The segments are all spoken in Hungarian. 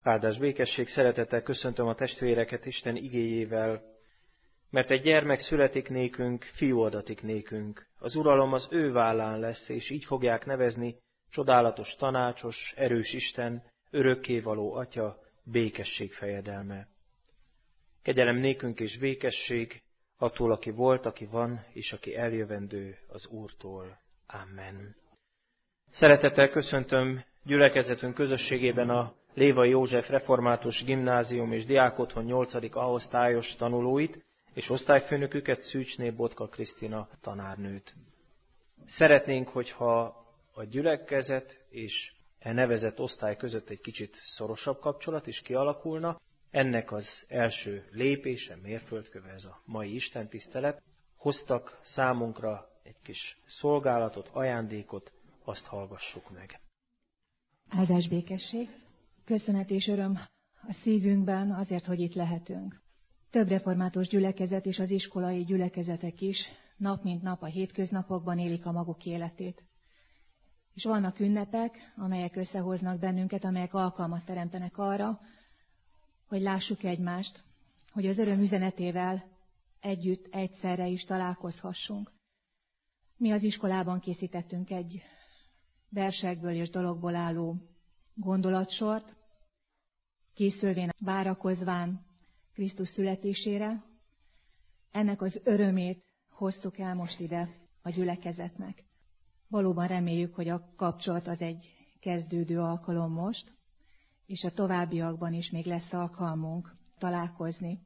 Áldás békesség, szeretettel köszöntöm a testvéreket Isten igéjével, mert egy gyermek születik nékünk, fiú adatik nékünk. Az uralom az ő vállán lesz, és így fogják nevezni: csodálatos tanácsos, erős Isten, örökkévaló Atya, békesség fejedelme. Kegyelem nékünk és békesség attól, aki volt, aki van, és aki eljövendő, az Úrtól. Amen. Szeretettel köszöntöm gyülekezetünk közösségében a Lévai József Református Gimnázium és Diákotthon 8. A-osztályos tanulóit, és osztályfőnöküket, Szűcsné Botka Krisztina tanárnőt. Szeretnénk, hogyha a gyülekezet és nevezett osztály között egy kicsit szorosabb kapcsolat is kialakulna. Ennek az első lépése, mérföldköve ez a mai istentisztelet. Hoztak számunkra egy kis szolgálatot, ajándékot, azt hallgassuk meg. Áldás békesség, köszönet és öröm a szívünkben azért, hogy itt lehetünk. Több református gyülekezet és az iskolai gyülekezetek is nap mint nap a hétköznapokban élik a maguk életét. És vannak ünnepek, amelyek összehoznak bennünket, amelyek alkalmat teremtenek arra, hogy lássuk egymást, hogy az öröm üzenetével együtt, egyszerre is találkozhassunk. Mi az iskolában készítettünk egy versekből és dologból álló gondolatsort, készülvén, várakozván Krisztus születésére. Ennek az örömét hoztuk el most ide a gyülekezetnek. Valóban reméljük, hogy a kapcsolat az egy kezdődő alkalom most, és a továbbiakban is még lesz alkalmunk találkozni.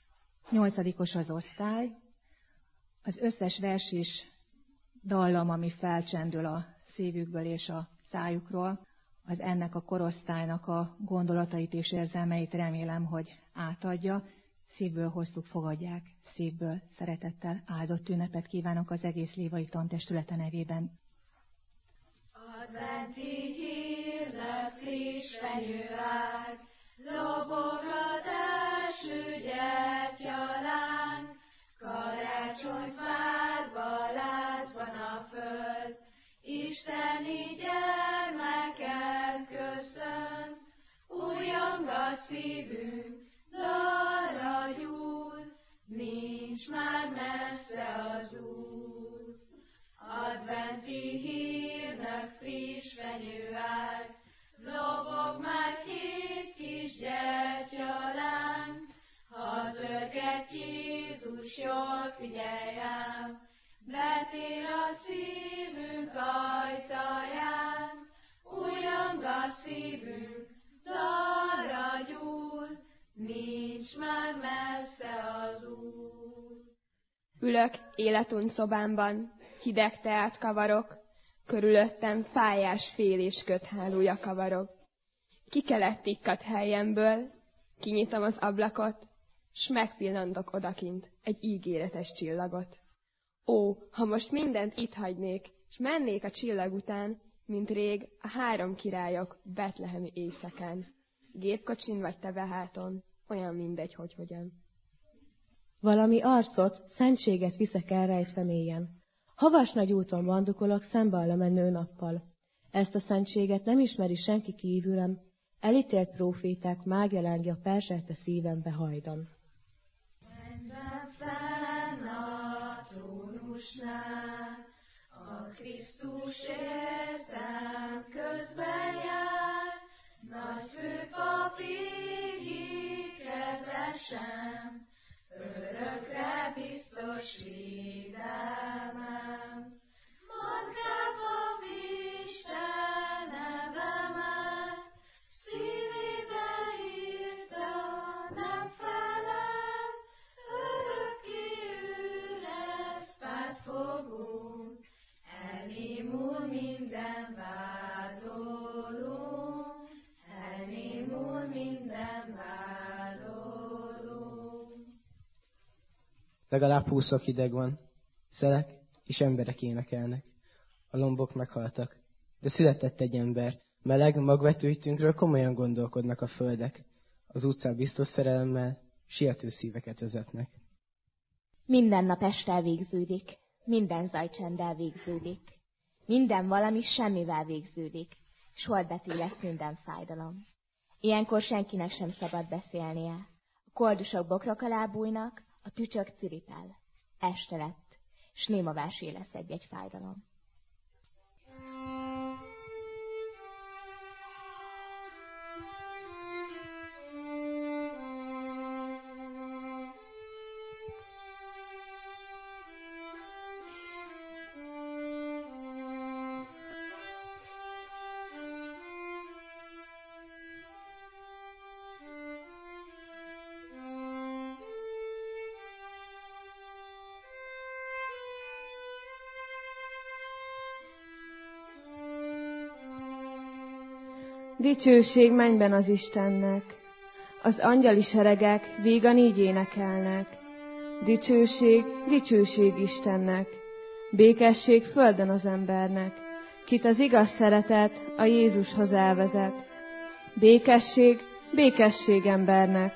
8. az osztály, az összes vers és dallam, ami felcsendül a szívükből és a szájukról, az ennek a korosztálynak a gondolatait és érzelmeit remélem, hogy átadja. Szívből hoztuk, fogadják, szívből szeretettel áldott ünnepet kívánok az egész Lévai Tantestülete nevében. Adventi hírnek friss fenyőág, lobog az első gyertyaláng, karácsonyt várva lázban a föld, isteni gyermeket köszönt, újjong a szívünk, dalra gyúl, nincs már messze az út. Adventi hírnek friss fenyőág, lobog már 2 kis gyertyaláng, ha az örget Jézus jól figyelj ám, betér a szívünk ajtaján, újjong a szívünk, dalra gyúl, nincs már messze az út. Ülök életuny szobámban, hideg teát kavarok, körülöttem fájás fél és köthálója kavarok. Kikelett tikkadt helyemből, kinyitom az ablakot, s megpillantok odakint egy ígéretes csillagot. Ó, ha most mindent itt hagynék, s mennék a csillag után, mint rég a 3 királyok betlehemi éjszakán. Gépkocsin vagy teveháton, olyan mindegy, hogy hogyan. Valami arcot, szentséget viszek elrejtve mélyen. Havas nagy úton vandukolok szembe a lemenő nappal. Ezt a szentséget nem ismeri senki kívülem, elítélt próféták mágia lángja perselte szívembe hajdan. Mennyben fenn a trónusnál, a Krisztus értem közben jár, nagy főpap ígéretesen, örökre biztos védelmem. Magába Isten nevemet, szívébe írta, nem felel, örökké ő lesz pártfogó, elnémul minden vádoló, elnémul minden vádoló. Legalább 20 fok hideg van. Szelek és emberek énekelnek. A lombok meghaltak. De született egy ember. Meleg, magvetőítünkről komolyan gondolkodnak a földek. Az utcán biztos szerelemmel siető szíveket vezetnek. Minden nap este elvégződik. Minden zajcsend elvégződik. Minden valami semmivel végződik. S holdbetű lesz minden fájdalom. Ilyenkor senkinek sem szabad beszélnie. A koldusok bokrok alá bújnak, a tücsök ciripel. Este lett, s némavásé lesz egy-egy fájdalom. Dicsőség mennyben az Istennek, az angyali seregek vígan így énekelnek. Dicsőség, dicsőség Istennek, békesség földön az embernek, kit az igaz szeretet a Jézushoz elvezet. Békesség, békesség embernek.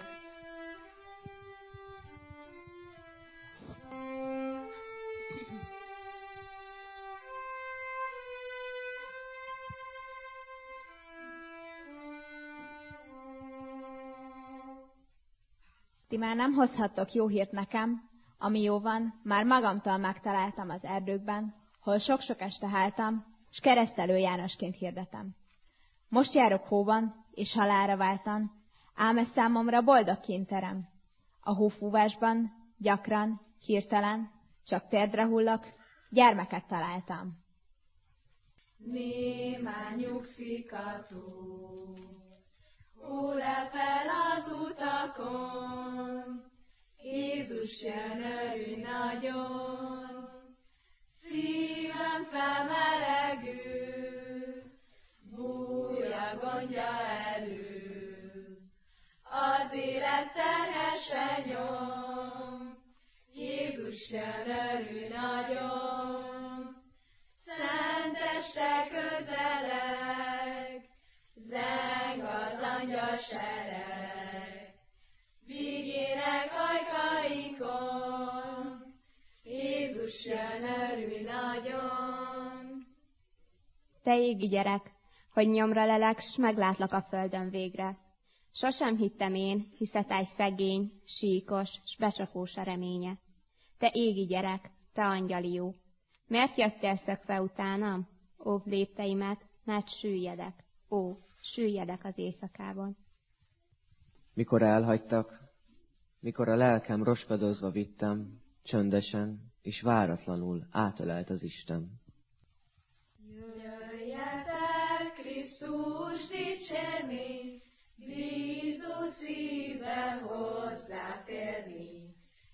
Ti már nem hozhattok jó hírt nekem, ami jó van, már magamtól megtaláltam az erdőkben, hol sok-sok este háltam, s Keresztelő Jánosként hirdetem. Most járok hóban, és halálra váltan, ám ez számomra boldog kényterem. A hófúvásban gyakran, hirtelen, csak térdre hullok, gyermeket találtam. Némán nyugszik a tó, hull el fel az utakon, Jézus jön, örülj nagyon, szívem felmelegül, bújja gondja elő, az élet terhese nyom, Jézus jön, örülj nagyon, szent este közeleg, zeng az angyal sereg, vigének ajkaikon, Jézus jön, örülj nagyon. Te égi gyerek, hogy nyomra lelek, s meglátlak a földön végre. Sosem hittem én, hiszetáj szegény, síkos, s becsapós a reménye. Te égi gyerek, te angyali jó, miért jöttél szökve utánam? Óvd lépteimet, mert süllyedek, süllyedek az éjszakában. Mikor elhagytak, mikor a lelkem roskadozva vittem, csöndesen és váratlanul átölelt az Isten. Jöjjetek Krisztus dicsérni, bízó szívvel hozzátérni,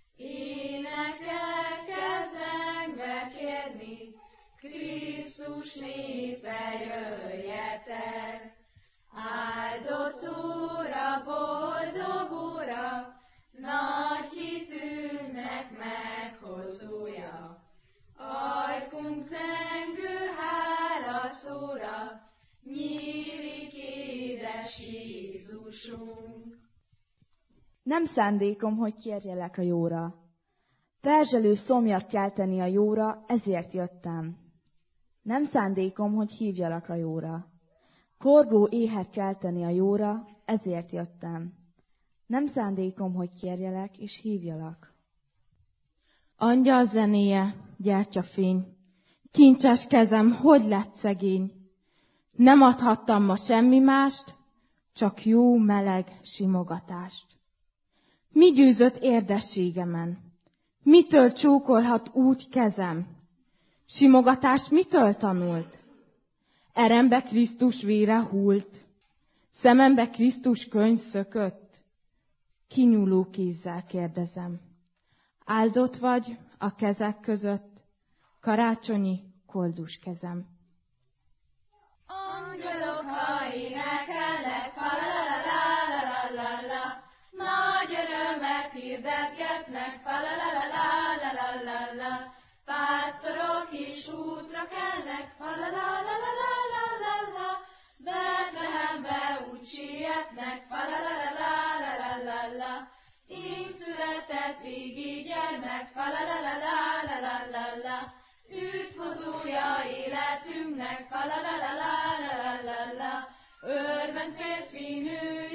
énekelkel zengve kérni, Krisztus népe jöjjetek. Áldott Úra, boldog Úra, nagy hitünknek meghozója, ajkunk zengő hálaszóra, nyílik édes Jézusunk. Nem szándékom, hogy kérjelek a jóra. Perzselő szomjat kelteni a jóra, ezért jöttem. Nem szándékom, hogy hívjalak a jóra. Korgó éhet kelteni a jóra, ezért jöttem. Nem szándékom, hogy kérjelek és hívjalak. Angyal zenéje, gyertyafény, kincses kezem, hogy lett szegény. Nem adhattam ma semmi mást, csak jó meleg simogatást. Mi győzött érdességemen? Mitől csókolhat úgy kezem? Simogatás mitől tanult? Erembe Krisztus vére hult, szemembe Krisztus könyv szökött. Kinyúló kézzel kérdezem, áldott vagy a kezek között, karácsonyi koldus kezem. Angyalok, ha énekelnek, fa-la-la-la-la-la-la-la, nagy örömet hirdetgetnek, fa-la-la-la-la-la-la-la, pásztorok is útra kelnek, fa-la-la-la-la-la-la-la, Betlehembe úgy sietnek, fa-la-la-la-la-la-la-la, így született régi gyermek, fa-la-la-la-la-la-la-la, üdvhozója életünknek, fa-la-la-la-la-la-la-la, örvend férfi nő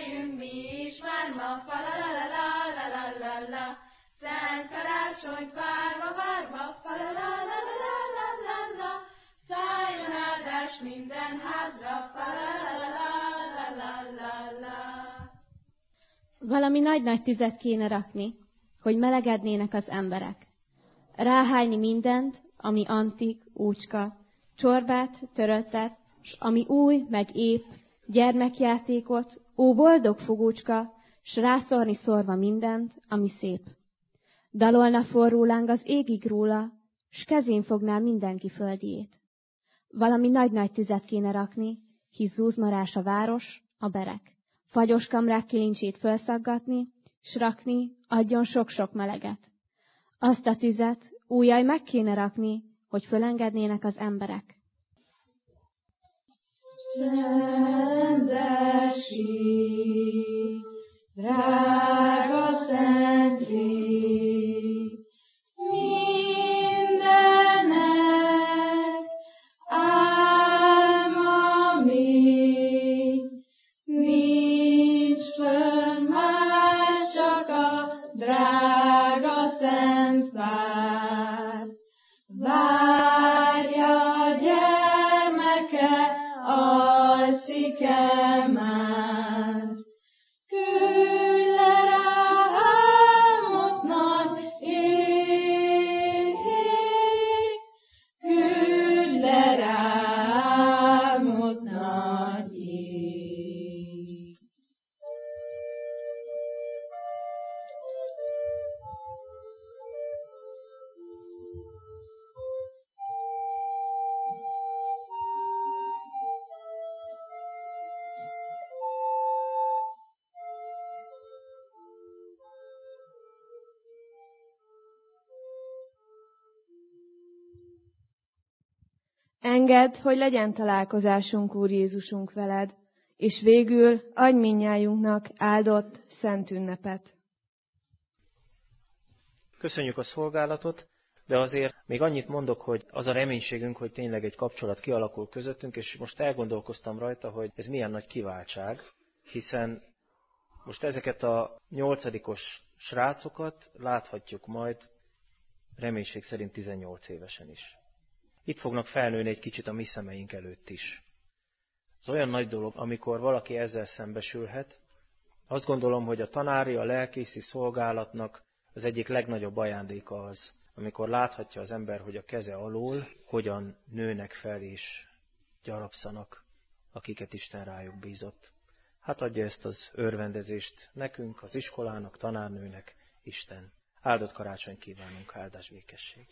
ünnepeljünk mi is már ma, fa la la la la la la la la. Szent karácsonyt várva, fa la la la la la la la. Szálljon áldás minden házra, fa la la la la la la. Valami nagy-nagy tüzet kéne rakni, hogy melegednének az emberek. Ráhányni mindent, ami antik, úcska, csorbát, töröttet, s ami új, meg épp, gyermekjátékot, ó boldog fogócska, s rászorni szorva mindent, ami szép. Dalolna forró láng az égig róla, s kezén fogná mindenki földjét. Valami nagy-nagy tüzet kéne rakni, hisz zúzmarás a város, a berek. Fagyos kamrák kilincsét felszaggatni, s rakni, adjon sok-sok meleget. Azt a tüzet újjaj meg kéne rakni, hogy fölengednének az emberek. Csendesség, drága szent rég, mindenek álma még, nincs fönn más, csak a drága szent vár. Várja gyermeke, alszik-e már? Küldj le rá álmot nagy ég, küldj le rá álmot nagy ég. Engedd, hogy legyen találkozásunk, Úr Jézusunk, veled, és végül adj mindnyájunknak áldott szent ünnepet. Köszönjük a szolgálatot, de azért még annyit mondok, hogy az a reménységünk, hogy tényleg egy kapcsolat kialakul közöttünk, és most elgondolkoztam rajta, hogy ez milyen nagy kiváltság, hiszen most ezeket a 8-os srácokat láthatjuk majd reménység szerint 18 évesen is. Itt fognak felnőni egy kicsit a mi szemeink előtt is. Ez olyan nagy dolog, amikor valaki ezzel szembesülhet. Azt gondolom, hogy a tanári, a lelkészi szolgálatnak az egyik legnagyobb ajándéka az, amikor láthatja az ember, hogy a keze alól hogyan nőnek fel és gyarapszanak, akiket Isten rájuk bízott. Hát adja ezt az örvendezést nekünk, az iskolának, tanárnőnek, Isten. Áldott karácsonyt kívánunk, áldás békesség.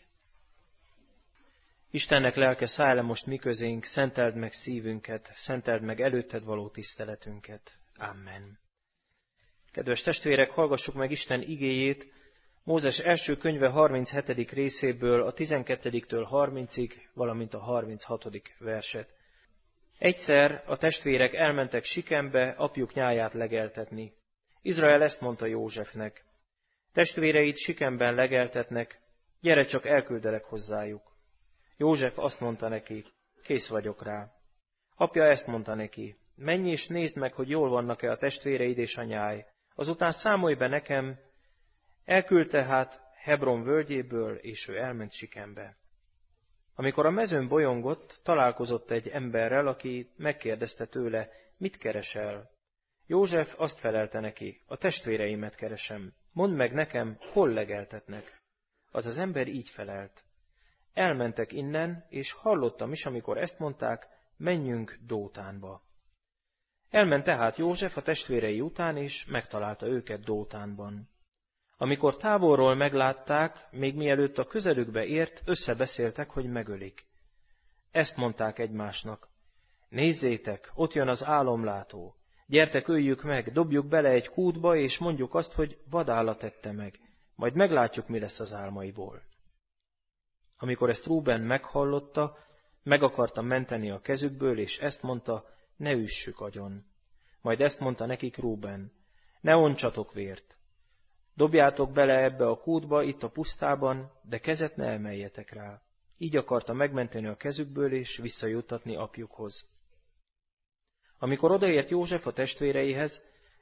Istennek lelke, szállj le most mi közénk, szenteld meg szívünket, szenteld meg előtted való tiszteletünket. Amen. Kedves testvérek, hallgassuk meg Isten igéjét, Mózes első könyve 37. részéből a 12-től 30-ig, valamint a 36. verset. Egyszer a testvérek elmentek Sikembe apjuk nyáját legeltetni. Izrael ezt mondta Józsefnek: testvéreid Sikemben legeltetnek, gyere csak, elküldelek hozzájuk. József azt mondta neki: kész vagyok rá. Apja ezt mondta neki: menj és nézd meg, hogy jól vannak-e a testvéreid és a nyáj. Azután számolj be nekem. Elküldte hát Hebron völgyéből, és ő elment Sikembe. Amikor a mezőn bolyongott, találkozott egy emberrel, aki megkérdezte tőle: mit keresel? József azt felelte neki: a testvéreimet keresem. Mondd meg nekem, hol legeltetnek. Az az ember így felelt: elmentek innen, és hallottam is, amikor ezt mondták: menjünk Dótánba. Elment tehát József a testvérei után, és megtalálta őket Dótánban. Amikor távolról meglátták, még mielőtt a közelükbe ért, összebeszéltek, hogy megölik. Ezt mondták egymásnak: nézzétek, ott jön az álomlátó. Gyertek, öljük meg, dobjuk bele egy kútba, és mondjuk azt, hogy vadállat tette meg. Majd meglátjuk, mi lesz az álmaiból. Amikor ezt Rúben meghallotta, meg akarta menteni a kezükből, és ezt mondta: ne üssük agyon. Majd ezt mondta nekik Rúben: ne ontsatok vért. Dobjátok bele ebbe a kútba, itt a pusztában, de kezet ne emeljetek rá. Így akarta megmenteni a kezükből, és visszajuttatni apjukhoz. Amikor odaért József a testvéreihez,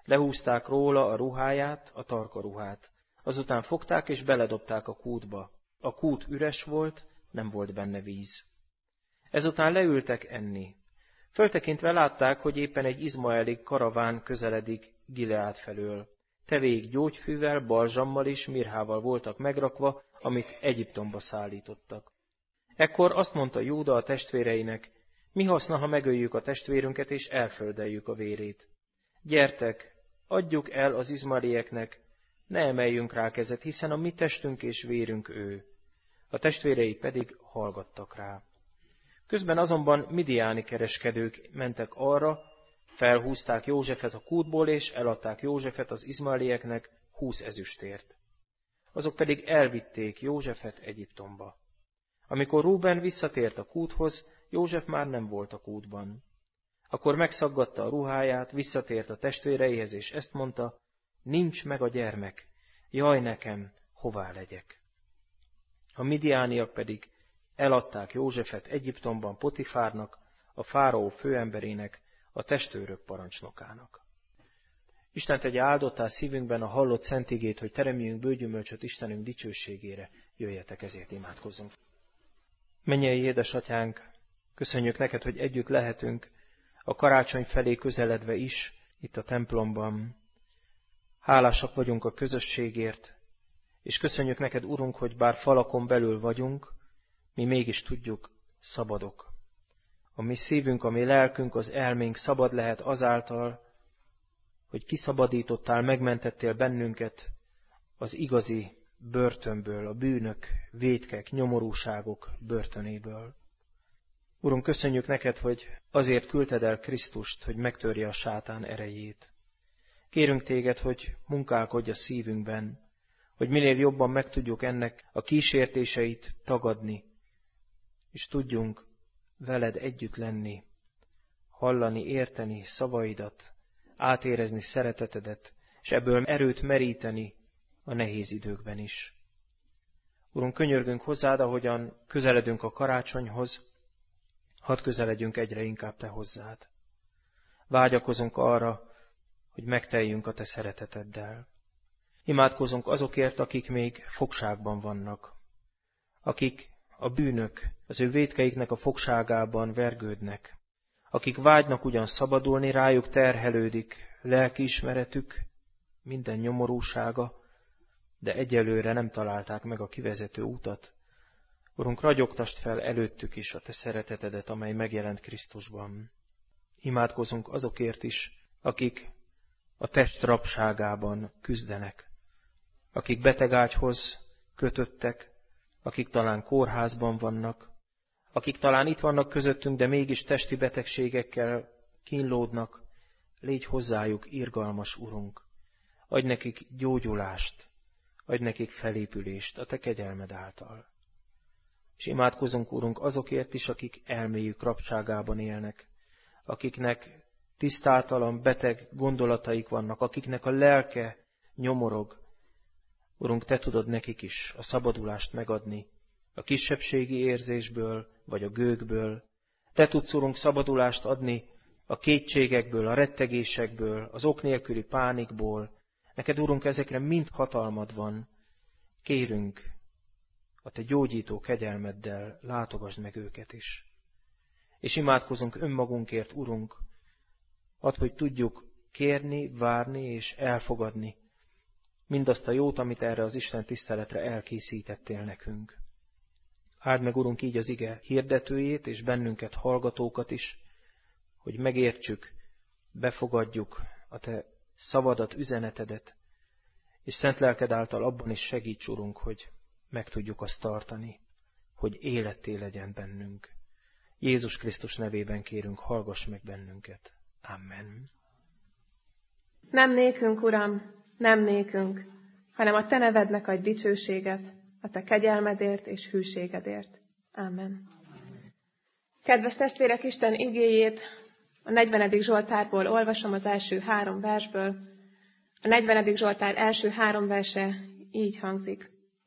Lehúzták róla a ruháját, a tarkaruhát. Azután fogták és beledobták a kútba. A kút üres volt, nem volt benne víz. Ezután leültek enni. Föltekintve látták, hogy éppen egy izmaeli karaván közeledik Gileád felől. Tevéik gyógyfűvel, balzsammal és mirhával voltak megrakva, amit Egyiptomba szállítottak. Ekkor azt mondta Júda a testvéreinek, mi haszna, ha megöljük a testvérünket és elföldeljük a vérét? Gyertek, adjuk el az izmaelieknek, ne emeljünk rá kezet, hiszen a mi testünk és vérünk ő. A testvérei pedig hallgattak rá. Közben azonban midiáni kereskedők mentek arra, felhúzták Józsefet a kútból, és eladták Józsefet az izmaelieknek 20 ezüstért. Azok pedig elvitték Józsefet Egyiptomba. Amikor Rúben visszatért a kúthoz, József már nem volt a kútban. Akkor megszaggatta a ruháját, visszatért a testvéreihez, és ezt mondta, nincs meg a gyermek, jaj nekem, hová legyek. A midiániak pedig eladták Józsefet Egyiptomban Potifárnak, a fáraó főemberének, a testőrök parancsnokának. Isten tegye áldottá szívünkben a hallott szent igét, hogy teremjünk bőgyümölcsöt Istenünk dicsőségére. Jöjjetek, ezért imádkozzunk. Mennyei édesatyánk, köszönjük neked, hogy együtt lehetünk, a karácsony felé közeledve is, itt a templomban. Hálásak vagyunk a közösségért, és köszönjük neked, Urunk, hogy bár falakon belül vagyunk, mi mégis tudjuk, szabadok. A mi szívünk, a mi lelkünk, az elménk szabad lehet azáltal, hogy kiszabadítottál, megmentettél bennünket az igazi börtönből, a bűnök, vétkek, nyomorúságok börtönéből. Urunk, köszönjük neked, hogy azért küldted el Krisztust, hogy megtörje a sátán erejét. Kérünk téged, hogy munkálkodj a szívünkben, hogy minél jobban meg tudjuk ennek a kísértéseit tagadni, és tudjunk veled együtt lenni, hallani, érteni szavaidat, átérezni szeretetedet, és ebből erőt meríteni a nehéz időkben is. Urunk, könyörgünk hozzád, ahogyan közeledünk a karácsonyhoz, hadd közeledjünk egyre inkább te hozzád. Vágyakozunk arra, hogy megteljünk a te szereteteddel. Imádkozunk azokért, akik még fogságban vannak, akik a bűnök, az ő vétkeiknek a fogságában vergődnek, akik vágynak ugyan szabadulni, rájuk terhelődik lelkiismeretük, minden nyomorúsága, de egyelőre nem találták meg a kivezető utat. Urunk, ragyogtasd fel előttük is a te szeretetedet, amely megjelent Krisztusban. Imádkozunk azokért is, akik a test rabságában küzdenek, akik betegágyhoz kötöttek, akik talán kórházban vannak, akik talán itt vannak közöttünk, de mégis testi betegségekkel kínlódnak, légy hozzájuk irgalmas, Urunk. Adj nekik gyógyulást, adj nekik felépülést a te kegyelmed által. És imádkozunk, Urunk, azokért is, akik elméjük rabságában élnek, akiknek tisztátalan, beteg gondolataik vannak, akiknek a lelke nyomorog. Urunk, te tudod nekik is a szabadulást megadni, a kisebbségi érzésből, vagy a gőgből. Te tudsz, Urunk, szabadulást adni a kétségekből, a rettegésekből, az ok nélküli pánikból. Neked, Urunk, ezekre mind hatalmad van. Kérünk, a te gyógyító kegyelmeddel látogasd meg őket is. És imádkozunk önmagunkért, Urunk, add, hogy tudjuk kérni, várni és elfogadni mindazt a jót, amit erre az Isten tiszteletre elkészítettél nekünk. Áld meg, Urunk, így az ige hirdetőjét és bennünket hallgatókat is, hogy megértsük, befogadjuk a te szavadat, üzenetedet, és szent lelked által abban is segíts, Urunk, hogy meg tudjuk azt tartani, hogy életté legyen bennünk. Jézus Krisztus nevében kérünk, hallgass meg bennünket. Amen. Nem nékünk, Uram, nem nékünk, hanem a te nevednek adj dicsőséget, a te kegyelmedért és hűségedért. Amen. Kedves testvérek, Isten igéjét a 40. Zsoltárból olvasom, az első 3 versből. A 40. Zsoltár első 3 verse így hangzik.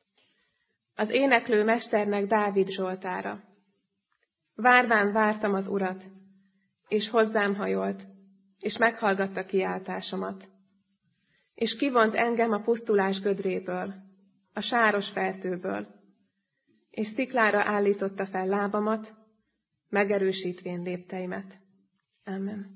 Az éneklő mesternek Dávid zsoltára. Várván vártam az Urat, és hozzám hajolt, és meghallgatta kiáltásomat. és kivont engem a pusztulás gödréből, a sáros fertőből, és sziklára állította fel lábamat, megerősítvén lépteimet. Amen.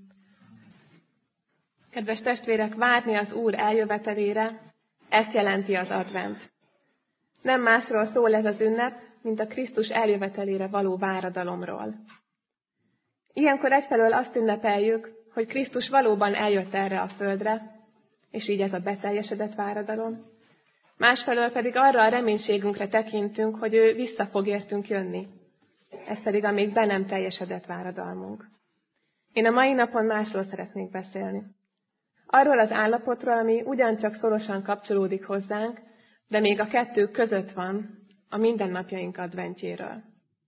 Kedves testvérek, várni az Úr eljövetelére, ezt jelenti az advent. Nem másról szól ez az ünnep, mint a Krisztus eljövetelére való váradalomról. Ilyenkor egyfelől azt ünnepeljük, hogy Krisztus valóban eljött erre a földre, és így ez a beteljesedett váradalom. Másfelől pedig arra a reménységünkre tekintünk, hogy ő vissza fog értünk jönni. Ez pedig a még be nem teljesedett váradalmunk. Én a mai napon másról szeretnék beszélni. Arról az állapotról, ami ugyancsak szorosan kapcsolódik hozzánk, de még a kettő között van, a mindennapjaink adventjéről.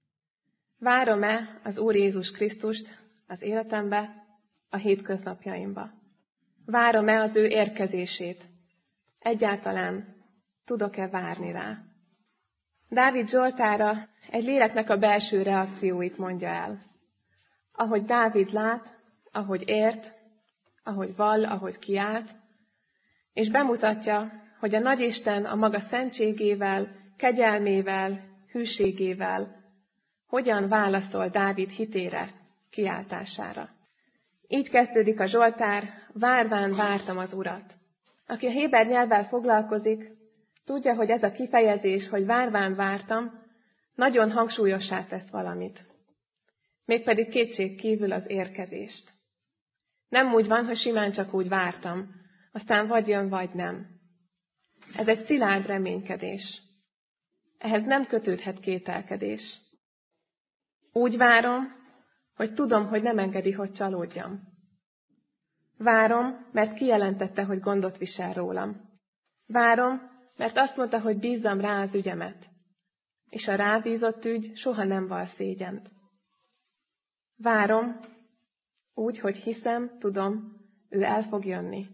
Várom-e az Úr Jézus Krisztust az életembe, a hétköznapjaimba? Várom-e az ő érkezését? Egyáltalán tudok-e várni rá? Dávid Zsoltára egy léleknek a belső reakcióit mondja el. Ahogy Dávid lát, ahogy ért, ahogy vall, ahogy kiált, és bemutatja, hogy a Nagyisten a maga szentségével, kegyelmével, hűségével hogyan válaszol Dávid hitére, kiáltására. Így kezdődik a Zsoltár, várván vártam az Urat. Aki a héber nyelvvel foglalkozik, tudja, hogy ez a kifejezés, hogy várván vártam, nagyon hangsúlyossá tesz valamit. Mégpedig kétség kívül az érkezést. Nem úgy van, hogy simán csak úgy vártam, aztán vagy jön, vagy nem. Ez egy szilárd reménykedés. Ehhez nem kötődhet kételkedés. Úgy várom, hogy tudom, hogy nem engedi, hogy csalódjam. Várom, mert kijelentette, hogy gondot visel rólam. Várom, mert azt mondta, hogy bízzam rá az ügyemet. És a rábízott ügy soha nem val szégyent. Várom, úgy, hogy hiszem, tudom, ő el fog jönni.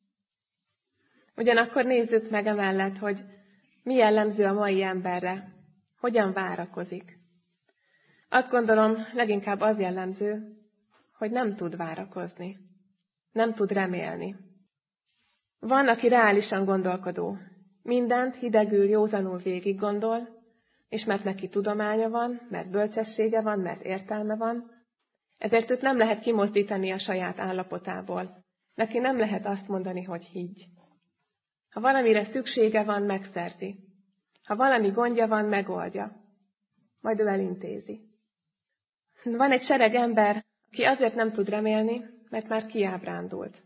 Ugyanakkor nézzük meg emellett, hogy mi jellemző a mai emberre, hogyan várakozik. Azt gondolom, leginkább az jellemző, hogy nem tud várakozni, nem tud remélni. Van, aki reálisan gondolkodó, mindent hidegül, józanul végig gondol, és mert neki tudománya van, mert bölcsessége van, mert értelme van, ezért őt nem lehet kimozdítani a saját állapotából. Neki nem lehet azt mondani, hogy higgy. Ha valamire szüksége van, megszerzi. Ha valami gondja van, megoldja. Majd ő elintézi. Van egy sereg ember, aki azért nem tud remélni, mert már kiábrándult.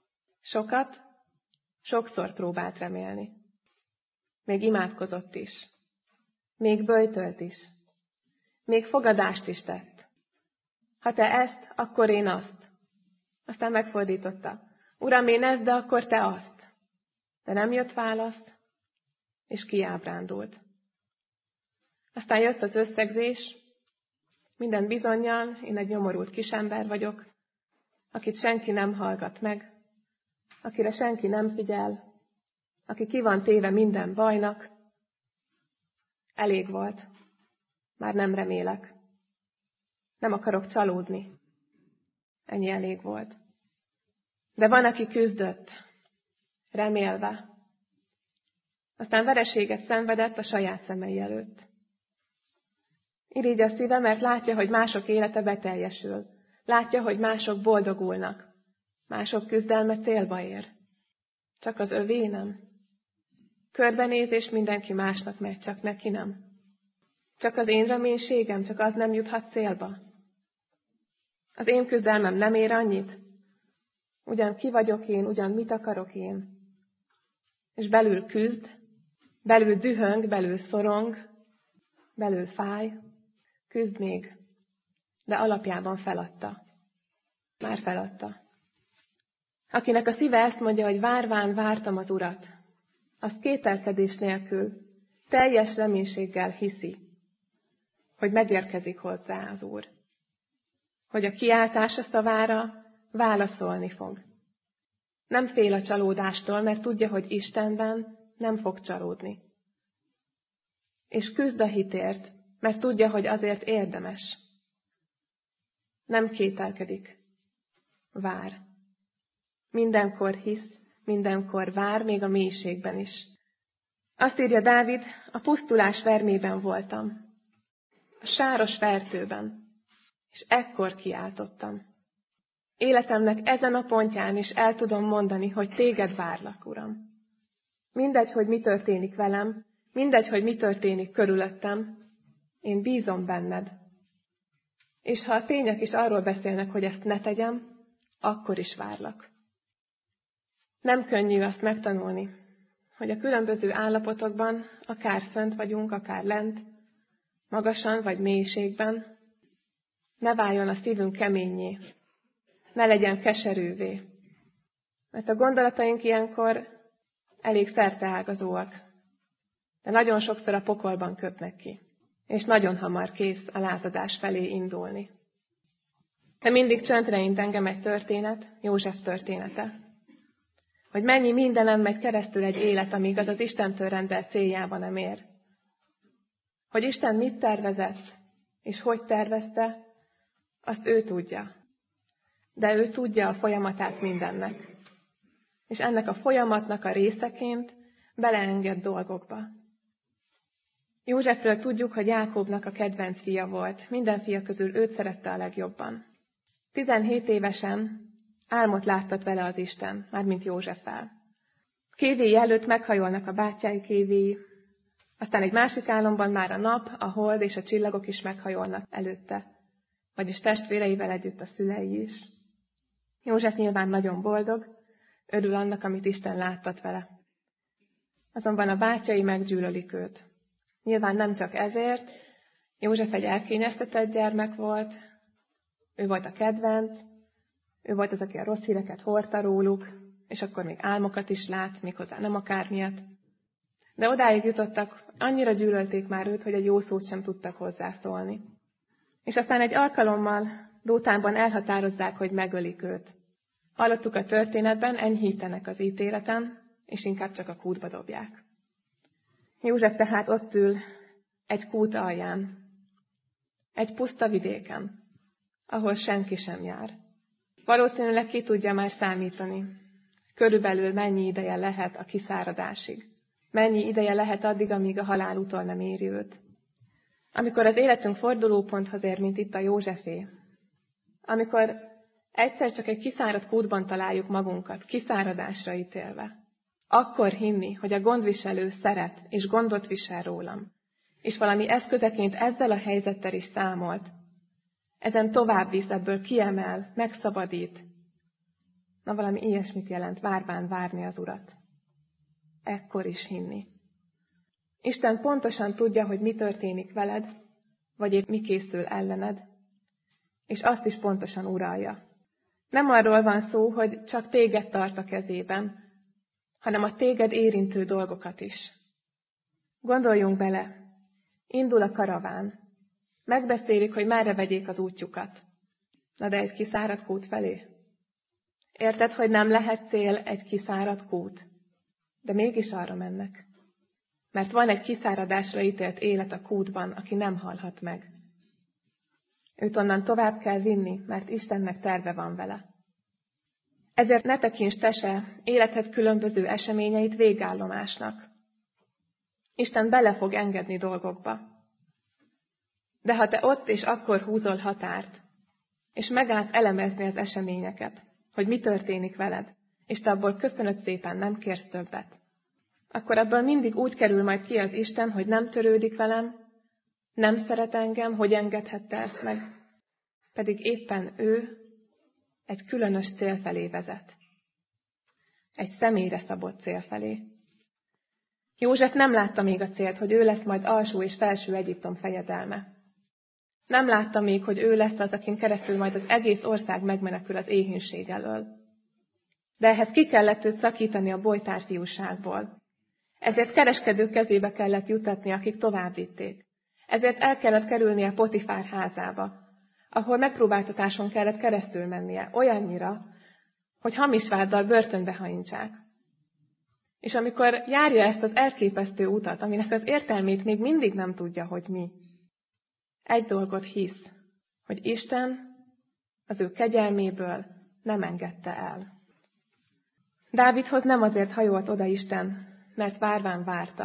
Sokszor próbált remélni. Még imádkozott is. Még böjtölt is. Még fogadást is tett. Ha te ezt, akkor én azt. Aztán megfordította. Uram, én ezt, de akkor te azt. De nem jött válasz, és kiábrándult. Aztán jött az összegzés. Minden bizonnyal én egy nyomorult kisember vagyok, akit senki nem hallgat meg, akire senki nem figyel, aki ki van téve minden bajnak. Elég volt. Már nem remélek. Nem akarok csalódni. Ennyi elég volt. De van, aki küzdött, remélve. Aztán vereséget szenvedett a saját szemei előtt. Irigy a szíve, mert látja, hogy mások élete beteljesül. Látja, hogy mások boldogulnak. Mások küzdelme célba ér. Csak az övé nem. Körbenéz, és mindenki másnak megy, csak neki nem. Csak az én reménységem, csak az nem juthat célba. Az én küzdelmem nem ér annyit? Ugyan ki vagyok én, ugyan mit akarok én? És belül küzd, belül dühöng, belül szorong, belül fáj, küzd még, de alapjában feladta. Már feladta. Akinek a szíve ezt mondja, hogy várván vártam az Urat, az kételkedés nélkül, teljes reménységgel hiszi, hogy megérkezik hozzá az Úr. Hogy a kiáltása szavára válaszolni fog. Nem fél a csalódástól, mert tudja, hogy Istenben nem fog csalódni. És küzd a hitért, mert tudja, hogy azért érdemes. Nem kételkedik. Vár. Mindenkor hisz, mindenkor vár, még a mélységben is. Azt írja Dávid, a pusztulás vermében voltam, a sáros fertőben, és ekkor kiáltottam. Életemnek ezen a pontján is el tudom mondani, hogy téged várlak, Uram. Mindegy, hogy mi történik velem, mindegy, hogy mi történik körülöttem, én bízom benned. És ha a tények is arról beszélnek, hogy ezt ne tegyem, akkor is várlak. Nem könnyű azt megtanulni, hogy a különböző állapotokban, akár fönt vagyunk, akár lent, magasan vagy mélységben, ne váljon a szívünk keményé, ne legyen keserűvé. Mert a gondolataink ilyenkor elég szerteágazóak, de nagyon sokszor a pokolban köpnek ki, és nagyon hamar kész a lázadás felé indulni. De mindig csöndre int engem egy történet, József története. Hogy mennyi mindenen megy keresztül egy élet, amíg az Istentől rendelt céljában nem ér. Hogy Isten mit tervezett, és hogy tervezte, azt ő tudja. De ő tudja a folyamatát mindennek. És ennek a folyamatnak a részeként beleenged dolgokba. Józsefről tudjuk, hogy Jákobnak a kedvenc fia volt. Minden fia közül őt szerette a legjobban. 17 évesen álmot láttat vele az Isten, mármint Józseffel. Kévéi előtt meghajolnak a bátyái kévéi, aztán egy másik álomban már a nap, a hold és a csillagok is meghajolnak előtte, vagyis testvéreivel együtt a szülei is. József nyilván nagyon boldog, örül annak, amit Isten láttat vele. Azonban a bátyái meggyűlölik őt. Nyilván nem csak ezért, József egy elkényeztetett gyermek volt, ő volt a kedvenc, ő volt az, aki a rossz híreket hordta róluk, és akkor még álmokat is lát, méghozzá nem akármilyet. De odáig jutottak, annyira gyűlölték már őt, hogy egy jó szót sem tudtak hozzászólni. És aztán egy alkalommal Dótánban elhatározzák, hogy megölik őt. Hallottuk a történetben, enyhítenek az ítéleten, és inkább csak a kútba dobják. József tehát ott ül egy kút alján, egy puszta vidéken, ahol senki sem jár. Valószínűleg ki tudja már számítani, körülbelül mennyi ideje lehet a kiszáradásig. Mennyi ideje lehet addig, amíg a halál utol nem éri őt. Amikor az életünk fordulóponthoz ér, mint itt a Józsefé. Amikor egyszer csak egy kiszáradt kútban találjuk magunkat, kiszáradásra ítélve. Akkor hinni, hogy a gondviselő szeret és gondot visel rólam, és valami eszközeként ezzel a helyzettel is számolt. Ezen tovább visz, ebből kiemel, megszabadít. Na, valami ilyesmit jelent várván várni az Urat. Ekkor is hinni. Isten pontosan tudja, hogy mi történik veled, vagy épp mi készül ellened, és azt is pontosan uralja. Nem arról van szó, hogy csak téged tart a kezében, hanem a téged érintő dolgokat is. Gondoljunk bele, indul a karaván, megbeszélik, hogy merre vegyék az útjukat. Na de egy kiszáradt kút felé? Érted, hogy nem lehet cél egy kiszáradt kút? De mégis arra mennek. Mert van egy kiszáradásra ítélt élet a kútban, aki nem halhat meg. Őt onnan tovább kell vinni, mert Istennek terve van vele. Ezért ne tekints te se életed különböző eseményeit végállomásnak. Isten bele fog engedni dolgokba. De ha te ott és akkor húzol határt, és megállsz elemezni az eseményeket, hogy mi történik veled, és te abból köszönöd szépen, nem kérsz többet, akkor abból mindig úgy kerül majd ki az Isten, hogy nem törődik velem, nem szeret engem, hogy engedhette ezt meg, pedig éppen ő egy különös cél felé vezet. Egy személyre szabott cél felé. József nem látta még a célt, hogy ő lesz majd alsó és felső Egyiptom fejedelme. Nem látta még, hogy ő lesz az, akin keresztül majd az egész ország megmenekül az éhínség elől. De ehhez ki kellett őt szakítani a bojtárfiúságból. Ezért kereskedők kezébe kellett jutatni, akik tovább vitték. Ezért el kellett kerülnie Potifár házába, ahol megpróbáltatáson kellett keresztül mennie, olyannyira, hogy hamis váddal börtönbe hajintsák. És amikor járja ezt az elképesztő utat, aminek az értelmét még mindig nem tudja, hogy mi, egy dolgot hisz, hogy Isten az ő kegyelméből nem engedte el. Dávidhoz nem azért hajolt oda Isten, mert várván várta.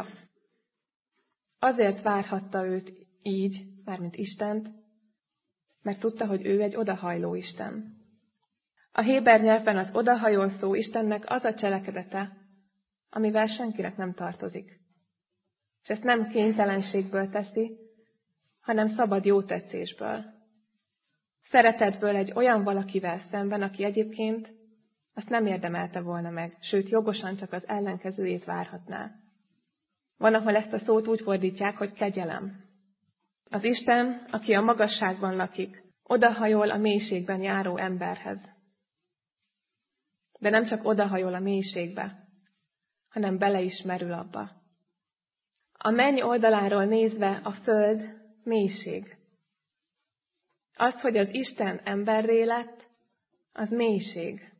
Azért várhatta őt így, mármint Istent, mert tudta, hogy ő egy odahajló Isten. A héber nyelvben az odahajol szó Istennek az a cselekedete, amivel senkinek nem tartozik. És ezt nem kénytelenségből teszi, hanem szabad jótetszésből. Szeretetből egy olyan valakivel szemben, aki egyébként azt nem érdemelte volna meg, sőt jogosan csak az ellenkezőjét várhatná. Van, ahol ezt a szót úgy fordítják, hogy kegyelem. Az Isten, aki a magasságban lakik, odahajol a mélységben járó emberhez. De nem csak odahajol a mélységbe, hanem bele is merül abba. A menny oldaláról nézve a föld mélység. Az, hogy az Isten emberré lett, az mélység.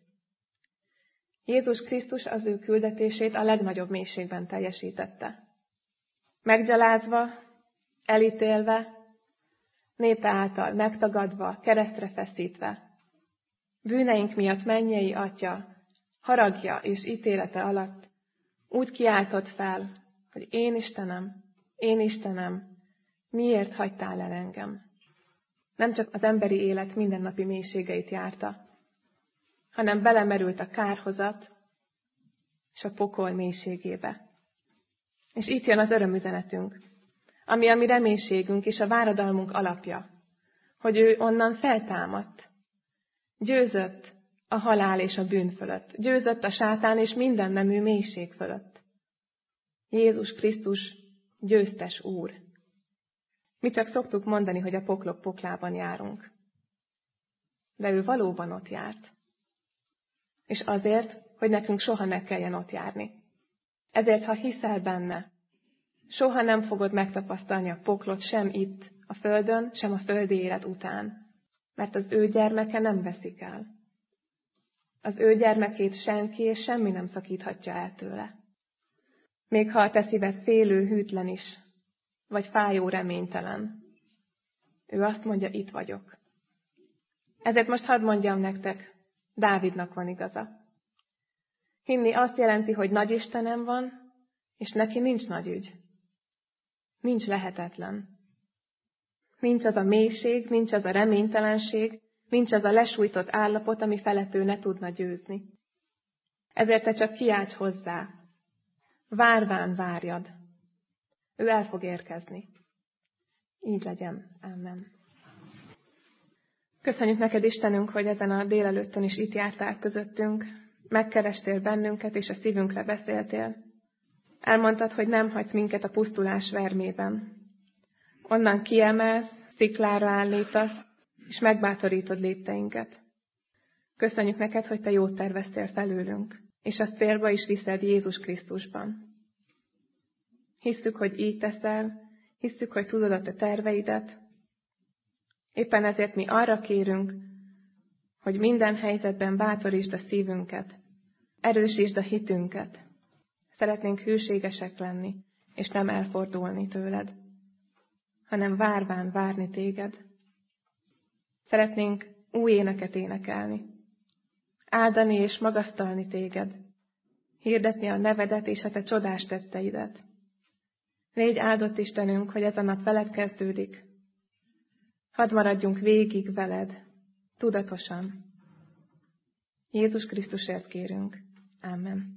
Jézus Krisztus az ő küldetését a legnagyobb mélységben teljesítette. Meggyalázva, elítélve, népe által megtagadva, keresztre feszítve. Bűneink miatt mennyei Atya, haragja és ítélete alatt úgy kiáltott fel, hogy én Istenem, miért hagytál el engem? Nem csak az emberi élet mindennapi mélységeit járta, hanem belemerült a kárhozat és a pokol mélységébe. És itt jön az örömüzenetünk, ami a mi reménységünk és a váradalmunk alapja, hogy ő onnan feltámadt, győzött a halál és a bűn fölött, győzött a sátán és minden nemű mélység fölött. Jézus Krisztus győztes Úr. Mi csak szoktuk mondani, hogy a poklok poklában járunk. De ő valóban ott járt. És azért, hogy nekünk soha ne kelljen ott járni. Ezért, ha hiszel benne, soha nem fogod megtapasztalni a poklot sem itt, a földön, sem a földi élet után. Mert az ő gyermeke nem veszik el. Az ő gyermekét senki és semmi nem szakíthatja el tőle. Még ha a te szíved félő, hűtlen is, vagy fájó, reménytelen. Ő azt mondja, itt vagyok. Ezért most hadd mondjam nektek, Dávidnak van igaza. Hinni azt jelenti, hogy nagy Istenem van, és neki nincs nagy ügy. Nincs lehetetlen. Nincs az a mélység, nincs az a reménytelenség, nincs az a lesújtott állapot, ami felett ő ne tudna győzni. Ezért te csak kiálts hozzá. Várván várjad. Ő el fog érkezni. Így legyen. Amen. Köszönjük neked, Istenünk, hogy ezen a délelőttön is itt jártál közöttünk. Megkerestél bennünket, és a szívünkre beszéltél. Elmondtad, hogy nem hagysz minket a pusztulás vermében. Onnan kiemelsz, sziklára állítasz, és megbátorítod lépteinket. Köszönjük neked, hogy te jót terveztél felőlünk, és azt célba is viszed Jézus Krisztusban. Hisszük, hogy így teszel, hisszük, hogy tudod a te terveidet. Éppen ezért mi arra kérünk, hogy minden helyzetben bátorítsd a szívünket, erősítsd a hitünket. Szeretnénk hűségesek lenni, és nem elfordulni tőled, hanem várván várni téged. Szeretnénk új éneket énekelni, áldani és magasztalni téged, hirdetni a nevedet és a te csodás tetteidet. Légy áldott Istenünk, hogy ez a nap veled kezdődik. Hadd maradjunk végig veled, tudatosan. Jézus Krisztusért kérünk. Amen.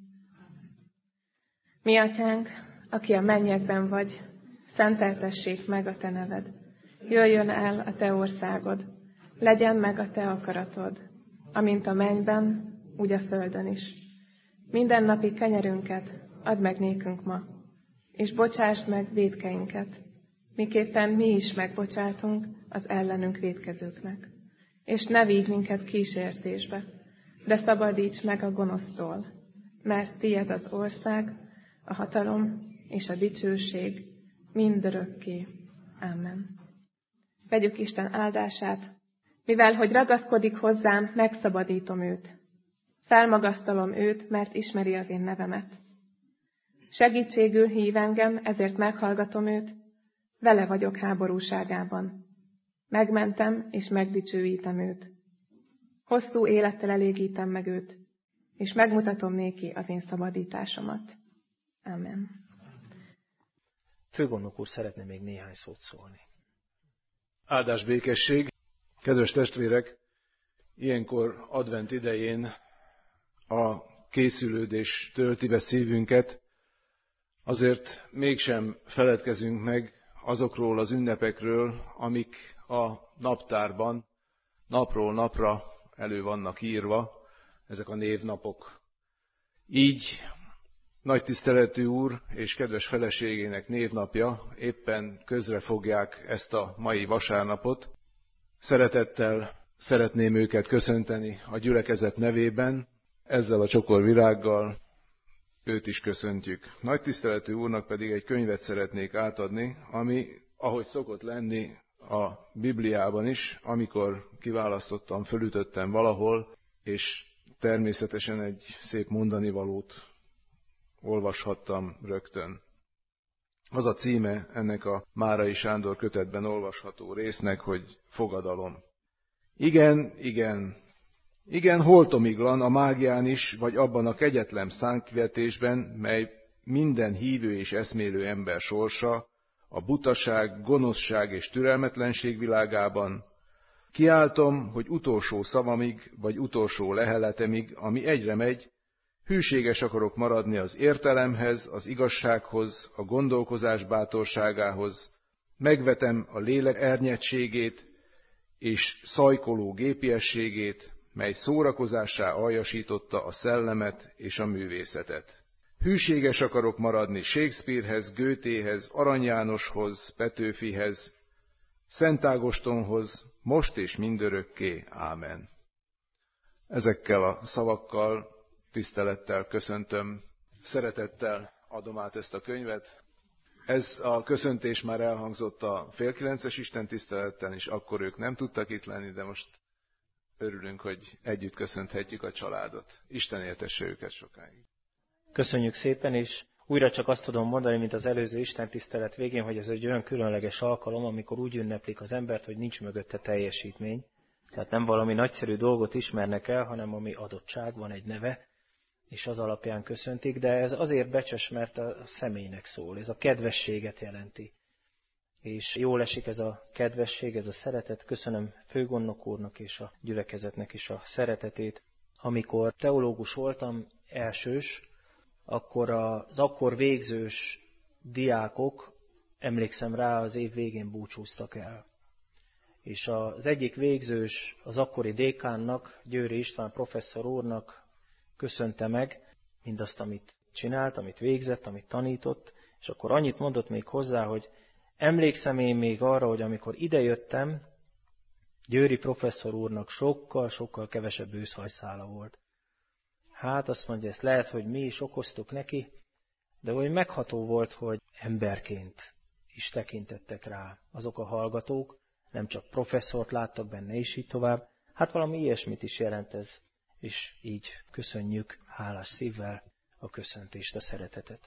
Mi atyánk, aki a mennyekben vagy, szenteltessék meg a te neved. Jöjjön el a te országod, legyen meg a te akaratod, amint a mennyben, úgy a földön is. Mindennapi kenyerünket add meg nékünk ma, és bocsásd meg vétkeinket, miképpen mi is megbocsátunk az ellenünk vétkezőknek. És ne vigy minket kísértésbe, de szabadíts meg a gonosztól, mert tied az ország, a hatalom és a dicsőség mindörökké. Amen. Vegyük Isten áldását, mivel hogy ragaszkodik hozzám, megszabadítom őt. Felmagasztalom őt, mert ismeri az én nevemet. Segítségül hív engem, ezért meghallgatom őt, vele vagyok háborúságában. Megmentem és megdicsőítem őt. Hosszú élettel elégítem meg őt, és megmutatom néki az én szabadításomat. Amen. Főgondnok úr szeretne még néhány szót szólni. Áldás békesség! Kedves testvérek, ilyenkor advent idején a készülődés tölti be szívünket, azért mégsem feledkezünk meg azokról az ünnepekről, amik a naptárban napról napra elő vannak írva, ezek a névnapok. Így nagy tiszteletű úr és kedves feleségének névnapja éppen közre fogják ezt a mai vasárnapot. Szeretettel szeretném őket köszönteni a gyülekezet nevében, ezzel a csokor virággal őt is köszöntjük. Nagy tiszteletű úrnak pedig egy könyvet szeretnék átadni, ami, ahogy szokott lenni a Bibliában is, amikor kiválasztottam, fölütöttem valahol, és természetesen egy szép mondanivalót olvashattam rögtön. Az a címe ennek a Márai Sándor kötetben olvasható résznek, hogy fogadalom. Igen, igen, igen, holtomiglan a mágián is, vagy abban a kegyetlen szánkivetésben, mely minden hívő és eszmélő ember sorsa, a butaság, gonoszság és türelmetlenség világában. Kiáltom, hogy utolsó szavamig, vagy utolsó leheletemig, ami egyre megy, hűséges akarok maradni az értelemhez, az igazsághoz, a gondolkozás bátorságához, megvetem a lélek ernyedtségét és szajkoló gépiességét, mely szórakozássá aljasította a szellemet és a művészetet. Hűséges akarok maradni Shakespearehez, Goethehez, Arany Jánoshoz, Petőfihez, Szent Ágostonhoz, most és mindörökké. Ámen. Ezekkel a szavakkal tisztelettel köszöntöm, szeretettel adom át ezt a könyvet. Ez a köszöntés már elhangzott a 8:30 istentiszteleten, és akkor ők nem tudtak itt lenni, de most örülünk, hogy együtt köszönthetjük a családot. Isten éltesse őket sokáig. Köszönjük szépen, és újra csak azt tudom mondani, mint az előző istentisztelet végén, hogy ez egy olyan különleges alkalom, amikor úgy ünneplik az embert, hogy nincs mögötte teljesítmény. Tehát nem valami nagyszerű dolgot ismernek el, hanem ami adottság, van egy neve, és az alapján köszöntik, de ez azért becses, mert a személynek szól, ez a kedvességet jelenti. És jól esik ez a kedvesség, ez a szeretet. Köszönöm főgondnok úrnak és a gyülekezetnek is a szeretetét. Amikor teológus voltam, elsős, akkor az akkor végzős diákok, emlékszem rá, az év végén búcsúztak el. És az egyik végzős, az akkori dékánnak, Győri István professzor úrnak köszönte meg mindazt, amit csinált, amit végzett, amit tanított, és akkor annyit mondott még hozzá, hogy emlékszem én még arra, hogy amikor idejöttem, Győri professzor úrnak sokkal kevesebb őszhajszála volt. Hát azt mondja, ezt lehet, hogy mi is okoztuk neki, de hogy megható volt, hogy emberként is tekintettek rá azok a hallgatók, nem csak professzort láttak benne, és így tovább. Hát valami ilyesmit is jelent ez, és így köszönjük hálás szívvel a köszöntést, a szeretetet.